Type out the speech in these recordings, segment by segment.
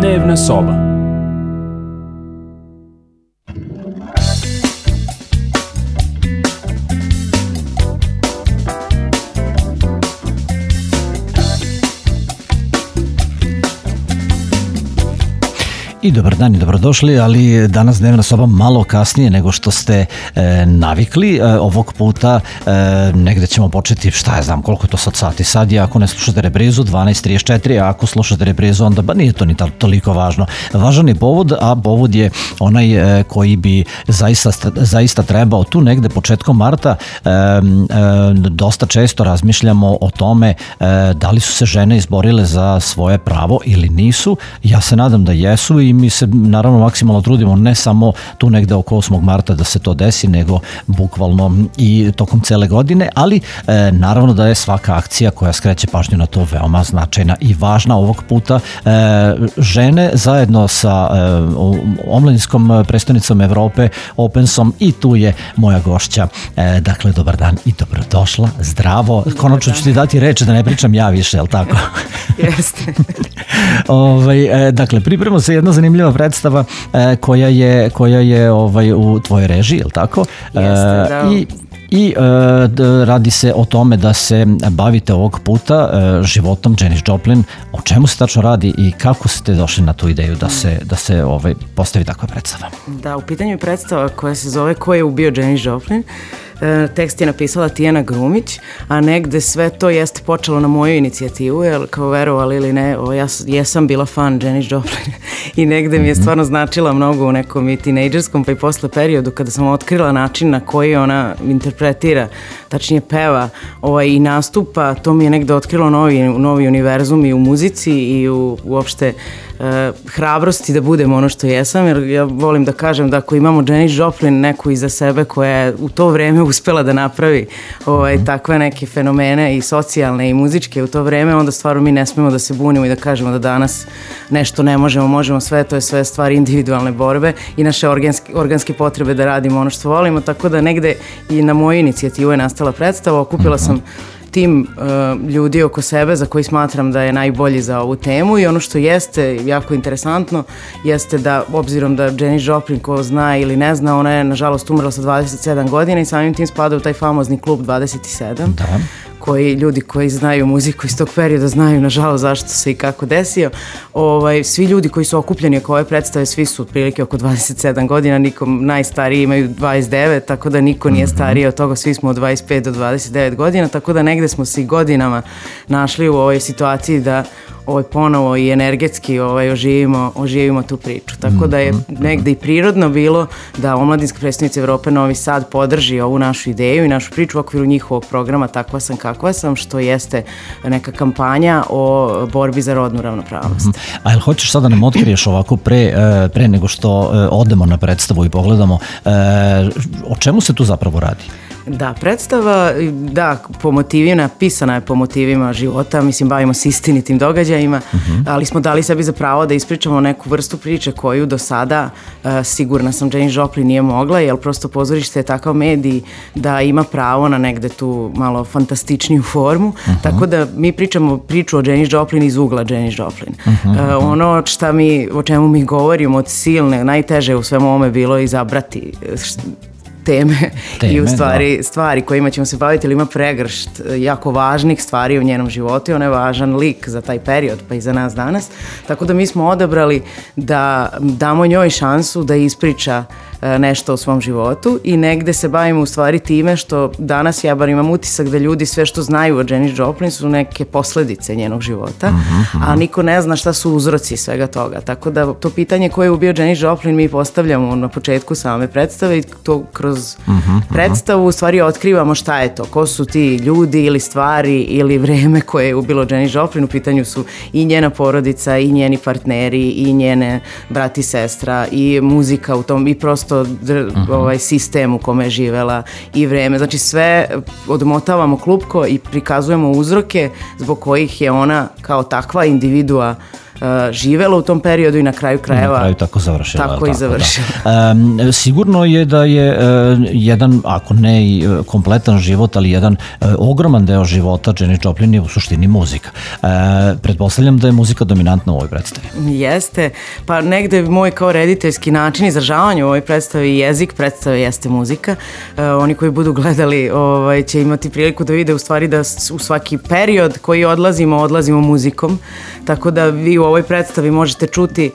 Dnevna soba. I dobar dan i dobrodošli, ali danas dnevna soba malo kasnije nego što ste navikli. Ovog puta negde ćemo početi, šta ja znam koliko je to sad sati. Sad je, ako ne slušate reprizu, 12:34, a ako slušate reprizu onda nije to ni toliko važno. Važan je povod, a povod je onaj koji bi zaista trebao tu negde početkom marta. Dosta često razmišljamo o tome da li su se žene izborile za svoje pravo ili nisu. Ja se nadam da jesu i mi se naravno maksimalno trudimo ne samo tu negde oko 8. marta da se to desi, nego bukvalno i tokom cele godine, ali naravno da je svaka akcija koja skreće pažnju na to veoma značajna i važna. Ovog puta žene zajedno sa omladinskom predstavnicom Evrope, Opensom, i tu je moja gošća. Dakle, dobar dan i dobrodošla, zdravo. Konačno ću ti dati reč da ne pričam ja više, je li tako? Jeste. Dakle, priprema se jedna zanimljiva predstava koja je u tvojoj režiji, je li tako? Jeste, da. I radi se o tome da se bavite ovog puta životom Janis Joplin. O čemu se tačno radi i kako ste došli na tu ideju da se postavi takva predstava? Da, u pitanju je predstava koja se zove Ko je ubio Janis Joplin. Tekst je napisala Tijana Grumić, a negde sve to jeste počelo na moju inicijativu, jer kao verovali ili ne, ja jesam bila fan Janis Joplin i negde mi je stvarno značila mnogo u nekom i tinejdžerskom pa i posle periodu kada sam otkrila način na koji ona interpretira, tačnije peva i nastupa. To mi je negde otkrilo novi univerzum i u muzici i uopšte hrabrosti da budem ono što jesam, jer ja volim da kažem da ako imamo Janis Joplin neku iza sebe koja je u to vreme uspela da napravi takve neke fenomene i socijalne i muzičke u to vreme, onda stvarno mi ne smemo da se bunimo i da kažemo da danas nešto ne možemo sve, to je sve stvar individualne borbe i naše organske potrebe da radimo ono što volimo, tako da negde i na moju inicijativu je nastala predstava. Okupila sam tim ljudi oko sebe za koji smatram da je najbolji za ovu temu i ono što jeste jako interesantno jeste da, obzirom da Janis Joplin, ko zna ili ne zna, ona je nažalost umrla sa 27 godina i samim tim spada u taj famozni klub 27. Da. Koji ljudi koji znaju muziku iz tog perioda znaju nažalost zašto se i kako desio. Svi ljudi koji su okupljeni oko ove predstave, svi su otprilike oko 27 godina, nikom najstariji imaju 29, tako da niko nije stariji od toga, svi smo od 25 do 29 godina, tako da negde smo se i godinama našli u ovoj situaciji da ponovo i energetski oživimo tu priču. Tako da je negde i prirodno bilo da Omladinska predstavnica Evrope Novi Sad podrži ovu našu ideju i našu priču u okviru njihovog programa Takva sam kakva sam, što jeste neka kampanja o borbi za rodnu ravnopravnost. A jel hoćeš sada nam otkriješ ovako pre nego što odemo na predstavu i pogledamo o čemu se tu zapravo radi? Da, predstava, pisana je po motivima života, mislim, bavimo se istinitim događajima, ali smo dali sebi za pravo da ispričamo neku vrstu priče koju do sada, sigurna sam, Janis Joplin nije mogla, jer prosto pozorište je takav medij da ima pravo na negde tu malo fantastičniju formu, tako da mi pričamo priču o Janis Joplin iz ugla Janis Joplin. Ono o čemu mi govorimo od silne, najteže u svemu ovome bilo izabrati teme i u stvari kojima ćemo se baviti, ali ima pregršt jako važnih stvari u njenom životu i ona je važan lik za taj period pa i za nas danas, tako da mi smo odabrali da damo njoj šansu da ispriča nešto o svom životu i negde se bavimo u stvari time što danas ja bar imam utisak da ljudi sve što znaju o Janis Joplin su neke posledice njenog života, a niko ne zna šta su uzroci svega toga, tako da to pitanje ko je ubio Janis Joplin mi postavljamo na početku same predstave i to kroz predstavu u stvari otkrivamo šta je to, ko su ti ljudi ili stvari ili vreme koje je ubilo Janis Joplin. U pitanju su i njena porodica i njeni partneri i njene brat i sestra i muzika u tom i prosto sistem u kome je živela i vreme. Znači sve odmotavamo klupko i prikazujemo uzroke zbog kojih je ona kao takva individua živela u tom periodu i na kraju krajeva... Na kraju tako završila. Tako i završila. Da. Sigurno je da je jedan, ako ne i kompletan život, ali jedan ogroman deo života Janis Joplin je u suštini muzika. Pretpostavljam da je muzika dominantna u ovoj predstavi. Jeste, pa negde moj kao rediteljski način izražavanja u ovoj predstavi i jezik predstave jeste muzika. Oni koji budu gledali će imati priliku da vide u stvari da u svaki period koji odlazimo muzikom, tako da vi u ovoj predstavi možete čuti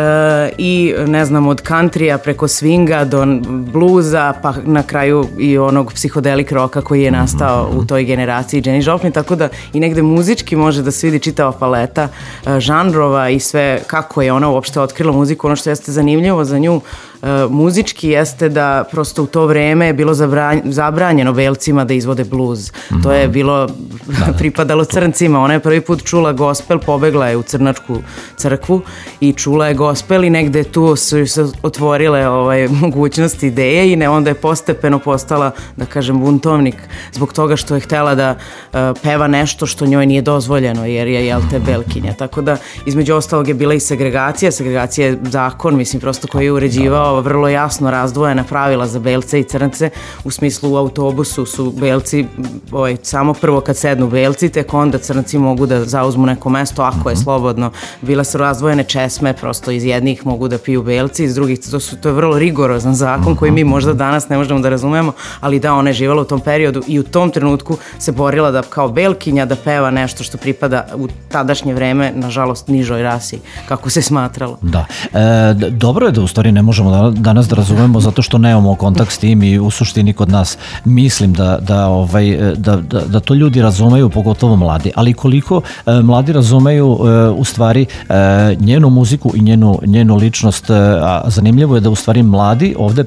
i ne znam od countrya preko swinga do bluza pa na kraju i onog psihodelik roka koji je nastao u toj generaciji Janis Joplin, tako da i negde muzički može da se vidi čitava paleta žanrova i sve kako je ona uopšte otkrila muziku. Ono što jeste zanimljivo za nju muzički jeste da prosto u to vreme je bilo zabranjeno belcima da izvode bluz. To je bilo pripadalo crncima. Ona je prvi put čula gospel, pobegla je u crnačku crkvu i čula je gospel i negde tu su se otvorile mogućnosti ideje i onda je postepeno postala, da kažem, buntovnik zbog toga što je htela da peva nešto što njoj nije dozvoljeno jer je, belkinja. Tako da, između ostalog je bila i segregacija. Segregacija je zakon, mislim, prosto koji je uređivao vrlo jasno razdvojena pravila za belce i crnce, u smislu u autobusu su belci samo prvo kad sednu belci, tek onda crnci mogu da zauzmu neko mesto ako je slobodno. Bila su razdvojene česme, prosto iz jednih mogu da piju belci, iz drugih to je vrlo rigorozan zakon koji mi možda danas ne možemo da razumemo, ali da, ona je živala u tom periodu i u tom trenutku se borila da kao belkinja da peva nešto što pripada u tadašnje vreme, nažalost, nižoj rasi, kako se smatralo. Da. Dobro je da u stvari ne možemo danas da razumemo zato što nemamo kontakt s tim i u suštini kod nas mislim da to ljudi razumeju, pogotovo mladi, ali koliko mladi razumeju u stvari njenu muziku i njenu ličnost, a zanimljivo je da u stvari mladi ovde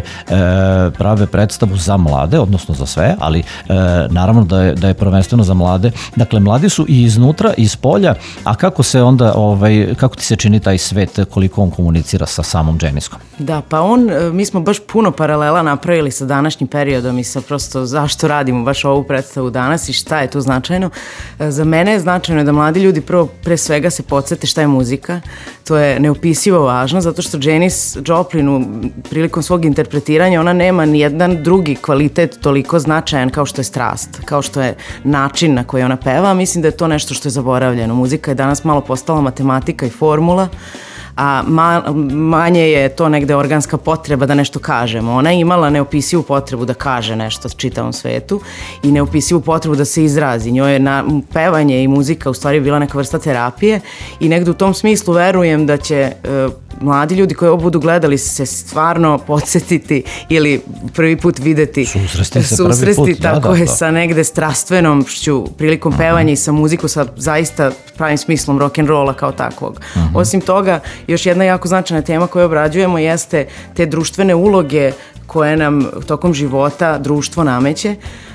prave predstavu za mlade, odnosno za sve, ali naravno da je prvenstveno za mlade. Dakle, mladi su i iznutra i iz polja, a kako se onda, kako ti se čini taj svet, koliko on komunicira sa samom Janiskom? Da, pa mi smo baš puno paralela napravili sa današnjim periodom i sa prosto zašto radimo baš ovu predstavu danas i šta je tu značajno. Za mene je značajno da mladi ljudi pre svega se podsete šta je muzika. To je neopisivo važno zato što Janis Joplin prilikom svog interpretiranja ona nema ni jedan drugi kvalitet toliko značajan kao što je strast, kao što je način na koji ona peva. Mislim da je to nešto što je zaboravljeno. Muzika je danas malo postala matematika i formula, a manje je to negde organska potreba da nešto kažemo. Ona je imala neopisivu potrebu da kaže nešto čitavom svetu i neopisivu potrebu da se izrazi. Njoj je pevanje i muzika u stvari bila neka vrsta terapije i negde u tom smislu verujem da će mladi ljudi koji ovo budu gledali se stvarno podsjetiti ili prvi put videti susresti tako je sa negde strastvenošću prilikom pevanja i sa muziku sa zaista pravim smislom rock'n'rolla kao takvog. Osim toga, još jedna jako značajna tema koju obrađujemo jeste te društvene uloge koje nam tokom života društvo nameće.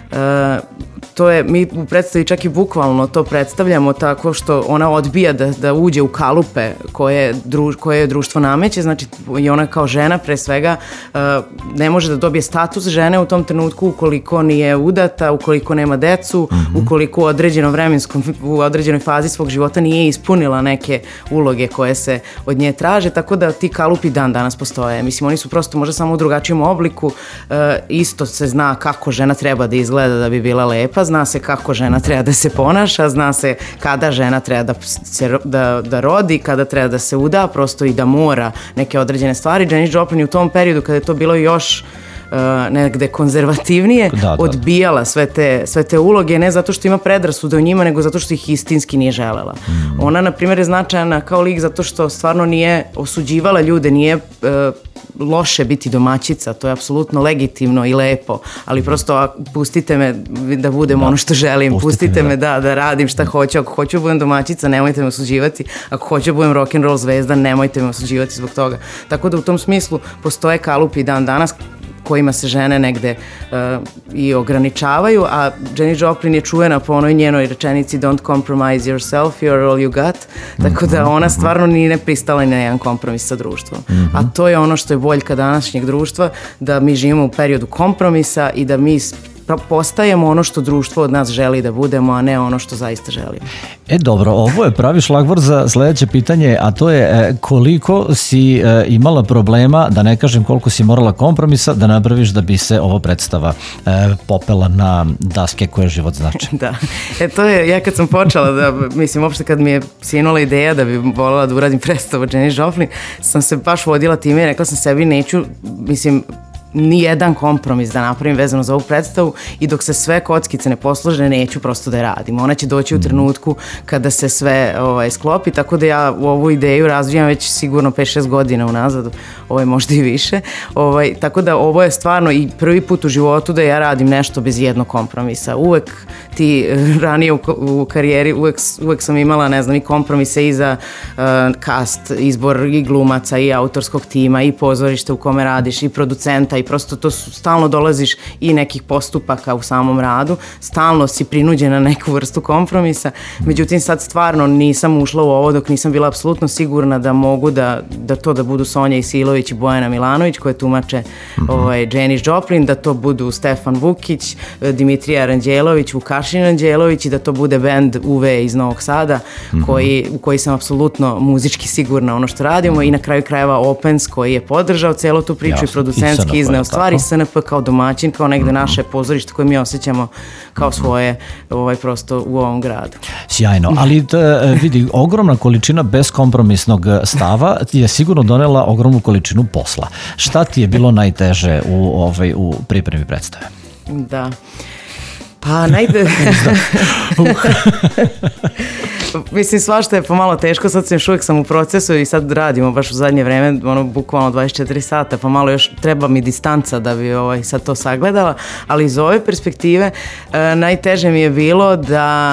To je, mi u predstavi čak i bukvalno to predstavljamo tako što ona odbija da uđe u kalupe koje društvo nameće, znači i ona kao žena pre svega ne može da dobije status žene u tom trenutku ukoliko nije udata, ukoliko nema decu, ukoliko u određenoj fazi svog života nije ispunila neke uloge koje se od nje traže, tako da ti kalupi dan danas postoje. Mislim, oni su prosto možda samo u drugačijem obliku, isto se zna kako žena treba da izgleda da bi bila lepa, zna se kako žena treba da se ponaša, zna se kada žena treba da rodi, kada treba da se uda, prosto i da mora neke određene stvari. Janis Joplin u tom periodu kada je to bilo još negde konzervativnije, odbijala sve te uloge, ne zato što ima predrasude o njima, nego zato što ih istinski nije želela. Ona, na primjer, je značajna kao lik zato što stvarno nije osuđivala ljude, nije loše biti domaćica, to je apsolutno legitimno i lepo, ali prosto pustite me da budem ono što želim, pustite me da radim šta hoću, ako hoću da budem domaćica, nemojte me osuđivati, ako hoću da budem rock'n'roll zvezda, nemojte me osuđivati zbog toga. Tako da u tom smislu postoje kalupi dan danas kojima se žene negde i ograničavaju, a Janis Joplin je čuvena po onoj njenoj rečenici don't compromise yourself, you're all you got, tako da ona stvarno nije ne pristala ni na jedan kompromis sa društvom. A to je ono što je boljka današnjeg društva, da mi živimo u periodu kompromisa i da mi postajemo ono što društvo od nas želi da budemo, a ne ono što zaista želimo. Dobro, ovo je pravi šlagvor za sledeće pitanje, a to je koliko si imala problema, da ne kažem koliko si morala kompromisa da napraviš da bi se ova predstava popela na daske koje život znači. Da, to je, ja kad sam počela da, mislim, uopšte kad mi je sinula ideja da bi voljela da uradim predstavu Janis Joplin, sam se baš vodila time i rekla sam sebi neću, mislim, ni jedan kompromis da napravim vezano za ovu predstavu i dok se sve kockice ne poslože neću prosto da je radim. Ona će doći u trenutku kada se sve sklopi, tako da ja u ovu ideju razvijam već sigurno 5-6 godina unazad, možda i više. Tako da ovo je stvarno i prvi put u životu da ja radim nešto bez jednog kompromisa. Uvek ti ranije u karijeri uvek sam imala, ne znam, i kompromise i za cast, izbor i glumaca i autorskog tima i pozorište u kome radiš i producenta i prosto to stalno dolaziš i nekih postupaka u samom radu, stalno si prinuđena na neku vrstu kompromisa, međutim sad stvarno nisam ušla u ovo dok nisam bila apsolutno sigurna da mogu da budu Sonja Isilović i Bojana Milanović koje tumače Janis Joplin, da to budu Stefan Vukić, Dimitrija Ranđelović, Vukašin Ranđelović i da to bude bend UV iz Novog Sada u koji sam apsolutno muzički sigurna ono što radimo i na kraju krajeva Opens koji je podržao celu tu priču i producentski izneo stvari, SNP kao domaćin, kao negde naše pozorište koje mi osjećamo kao svoje prosto u ovom gradu. Sjajno, ali vidi, ogromna količina beskompromisnog stava je sigurno donela ogromnu količinu posla. Šta ti je bilo najteže u pripremi predstave? Da. Pa mislim, svašta je pomalo teško, sad sam još uvijek u procesu i sad radimo baš u zadnje vreme, bukvalno 24 sata, pa malo još treba mi distanca da bi sad to sagledala, ali iz ove perspektive najteže mi je bilo da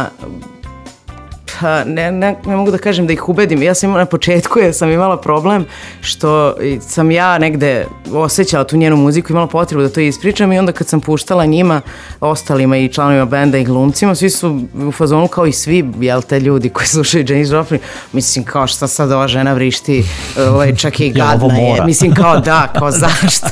ne mogu da kažem da ih ubedim. Ja sam na početku sam imala problem što sam ja negde osjećala tu njenu muziku, imala potrebu da to ispričam i onda kad sam puštala njima, ostalima i članovima benda i glumcima, svi su u fazonu kao i svi, jel te ljudi koji slušaju Janis Joplin, mislim kao šta sad ova žena vrišti, čak i gadna je, mislim kao da, kao zašto?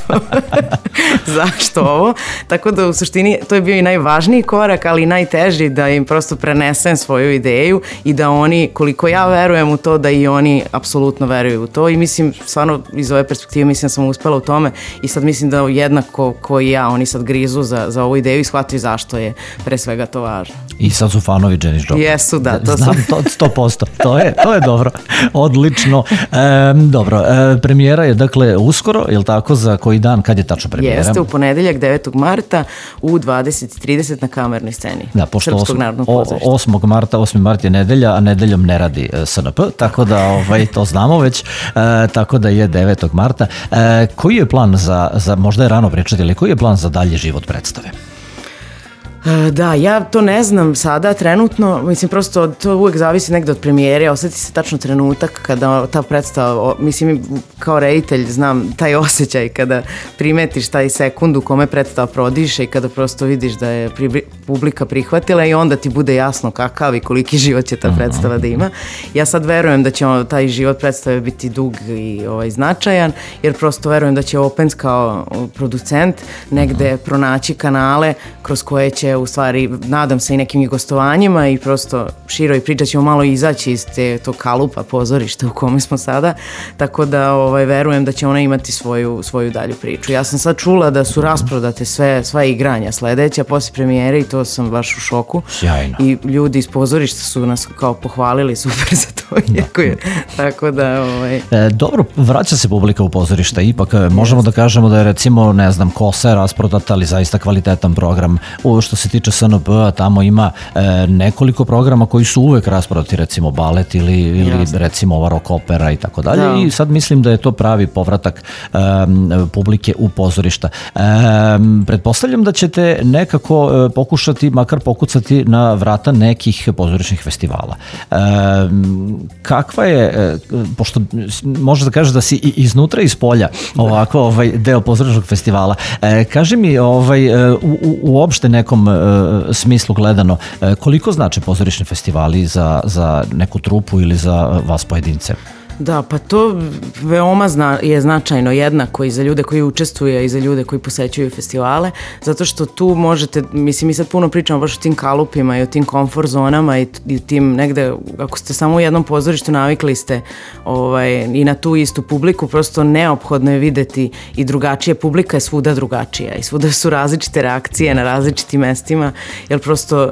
Zašto ovo? Tako da u suštini to je bio i najvažniji korak, ali i najteži da im prosto prenesem svoju ideju i da oni, koliko ja verujem u to, da i oni apsolutno veruju u to i mislim, stvarno iz ove perspektive mislim da sam uspela u tome i sad mislim da jednako ko i ja, oni sad grizu za ovu ideju i shvataju zašto je pre svega to važno. I sad su fanovi Janis Joplin. Jesu, da. Znam to 100%. To je dobro. Odlično. Dobro, premijera je dakle uskoro, je li tako, za koji dan, kad je tačno premijera? Jeste, u ponedeljak 9. marta u 20:30 na Kamernoj sceni. Da, pošto Srpskog narodnog pozorišta. 8. mart je nedelja, a nedeljom ne radi SNP, tako da to znamo već, tako da je 9. marta. Koji je plan za, možda je rano pričati, ali koji je plan za dalje život predstave? Da, ja to ne znam sada trenutno, mislim prosto to uvek zavisi negde od premijere, osjeti se tačno trenutak kada ta predstava, mislim kao reditelj znam taj osjećaj kada primetiš taj sekund u kome predstava prodiše i kada prosto vidiš da je publika prihvatila i onda ti bude jasno kakav i koliki život će ta predstava da ima. Ja sad verujem da će taj život predstave biti dug i značajan, jer prosto verujem da će Opens kao producent negde pronaći kanale kroz koje će u stvari, nadam se i nekim i gostovanjima i prosto široj priča ćemo malo izaći iz tog kalupa pozorišta u kome smo sada, tako da verujem da će ona imati svoju dalju priču. Ja sam sad čula da su rasprodate sva igranja sledeća posle premijere i to sam baš u šoku. Sjajno. I ljudi iz pozorišta su nas kao pohvalili super za to, tako da... Dobro, vraća se publika u pozorišta, ipak možemo da kažemo da je recimo, ne znam, Kosa je rasprodata, ali zaista kvalitetan program. Što se tiče SNP-a, tamo ima nekoliko programa koji su uvek rasprodati, recimo balet ili recimo ova rock opera i tako dalje. I sad mislim da je to pravi povratak publike u pozorišta. Pretpostavljam da ćete nekako pokušati, makar pokucati na vrata nekih pozorišnih festivala. Kakva je, pošto možeš da kažeš da si iznutra iz polja ovako deo pozorišnog festivala, kaži mi uopšte nekom smislu gledano, koliko znače pozorišni festivali za neku trupu ili za vas pojedince? Da, pa to veoma je značajno jednako i za ljude koji učestvuju i za ljude koji posećuju festivale, zato što tu možete, mislim, mi sad puno pričamo baš o tim kalupima i o tim komfort zonama i tim negde, ako ste samo u jednom pozorištu navikli ste i na tu istu publiku, prosto neophodno je videti i drugačija publika je svuda drugačija i svuda su različite reakcije na različitim mestima, jer prosto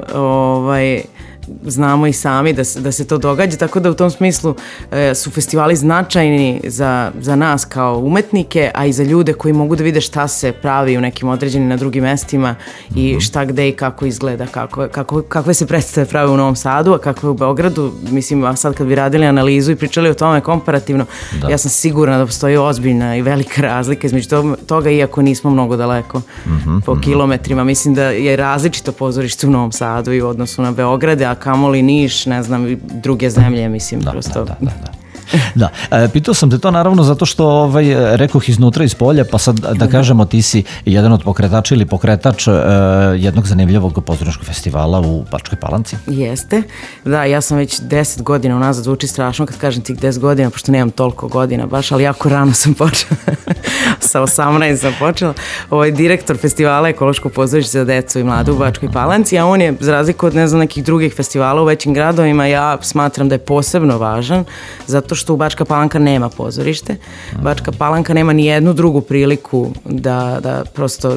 znamo i sami da se to događa, tako da u tom smislu su festivali značajni za nas kao umetnike, a i za ljude koji mogu da vide šta se pravi u nekim određenim na drugim mestima i šta gde i kako izgleda, kakve se predstave prave u Novom Sadu, a kakve u Beogradu. Mislim, a sad kad bi radili analizu i pričali o tome komparativno, ja sam sigurna da postoji ozbiljna i velika razlika između toga, iako nismo mnogo daleko po kilometrima. Mislim da je različito pozorište u Novom Sadu i u odnosu na Beograde, a kamoli Niš, ne znam, i druge zemlje, mislim, prosto. Da, pitao sam te to naravno zato što rekoh iznutra iz polja, pa sad da kažemo ti si jedan od pokretača ili pokretač jednog zanimljivog pozorišnog festivala u Bačkoj Palanci. Jeste, da, ja sam već 10 godina unazad, zvuči strašno kad kažem tih 10 godina, pošto nemam toliko godina baš, ali jako rano sam počela, sa 18 sam počela. Direktor festivala Ekološko pozorište za decu i mlade u Bačkoj Palanci, a on je, za razliku od nekih drugih festivala u većim gradovima, ja smatram da je posebno važan, zato što u Bačka Palanka nema pozorište. Bačka Palanka nema ni jednu drugu priliku da prosto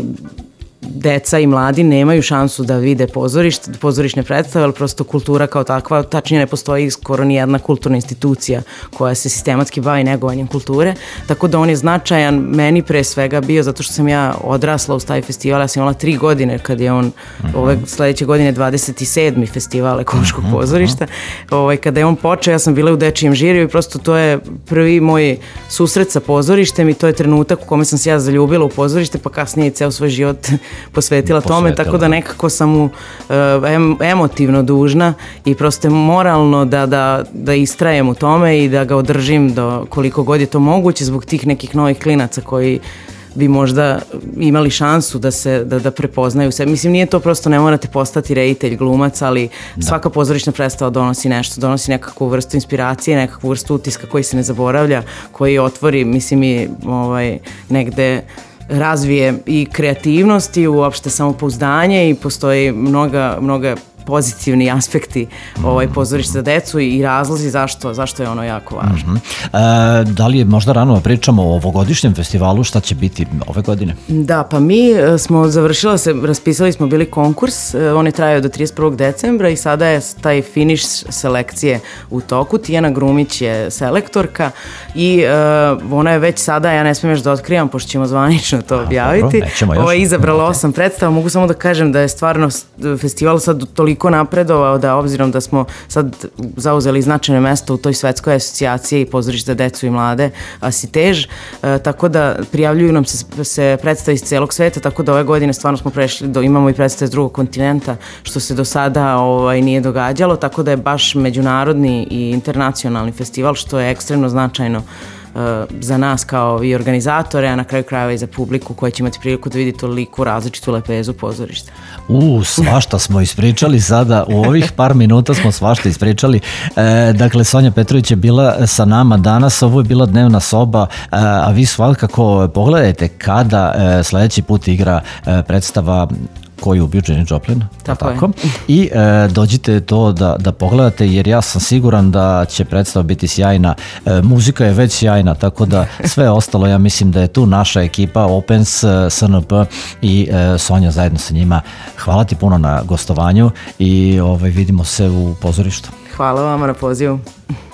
deca i mladi nemaju šansu da vide pozorišne predstave, ali prosto kultura kao takva, tačnije ne postoji skoro ni jedna kulturna institucija koja se sistematski bavi negovanjem kulture, tako da on je značajan meni pre svega bio zato što sam ja odrasla uz taj festival, ja sam imala 3 godine kad je on ove sledeće godine 27. festival Ekološkog pozorišta, kada je on počeo, ja sam bila u dečijem žiriju i prosto to je prvi moj susret sa pozorištem i to je trenutak u kome sam se ja zaljubila u pozorište, pa kasnije i ceo svoj život posvetila tome, tako da nekako sam mu emotivno dužna i prosto moralno da istrajem u tome i da ga održim do koliko god je to moguće zbog tih nekih novih klinaca koji bi možda imali šansu da prepoznaju se. Mislim, nije to prosto, ne morate postati reditelj, glumac, ali svaka pozorišna predstava donosi nešto, donosi nekakvu vrstu inspiracije, nekakvu vrstu utiska koji se ne zaboravlja, koji otvori, mislim, i negde razvije i kreativnost i uopšte samopouzdanje i postoji mnoga pozitivni aspekti pozorišta za decu i razlozi zašto je ono jako važno. Da li je možda rano da pričamo o ovogodišnjem festivalu, šta će biti ove godine? Da, pa mi smo raspisali smo bili konkurs, on je trajao do 31. decembra i sada je taj finiš selekcije u toku. Tijana Grumić je selektorka i ona je već sada, ja ne smijem još da otkrivam, pošto ćemo zvanično to objaviti. Ovo je izabrala 8 predstava, mogu samo da kažem da je stvarno festival sad toliko napredovao da obzirom da smo sad zauzeli značajno mesto u toj svetskoj asocijaciji pozorišta za decu i mlade ASITEŽ, tako da prijavljuju nam se predstave iz celog sveta, tako da ove godine stvarno smo prešli, imamo i predstave s drugog kontinenta, što se do sada nije događalo, tako da je baš međunarodni i internacionalni festival, što je ekstremno značajno za nas kao i organizatore, a na kraju krajeva i za publiku koja će imati priliku da vidi toliku različitu lepezu pozorišta. Svašta smo ispričali sada, u ovih par minuta smo svašta ispričali. Dakle, Sonja Petrović je bila sa nama danas, ovo je bila dnevna soba, a vi svakako pogledajte kada sledeći put igra predstava koju ubio Jenny Joplin. Tako. I dođite to da pogledate, jer ja sam siguran da će predstava biti sjajna. Muzika je već sjajna, tako da sve ostalo, ja mislim da je tu naša ekipa Opens, SNP i Sonja zajedno sa njima. Hvala ti puno na gostovanju i vidimo se u pozorištu. Hvala vama na pozivu.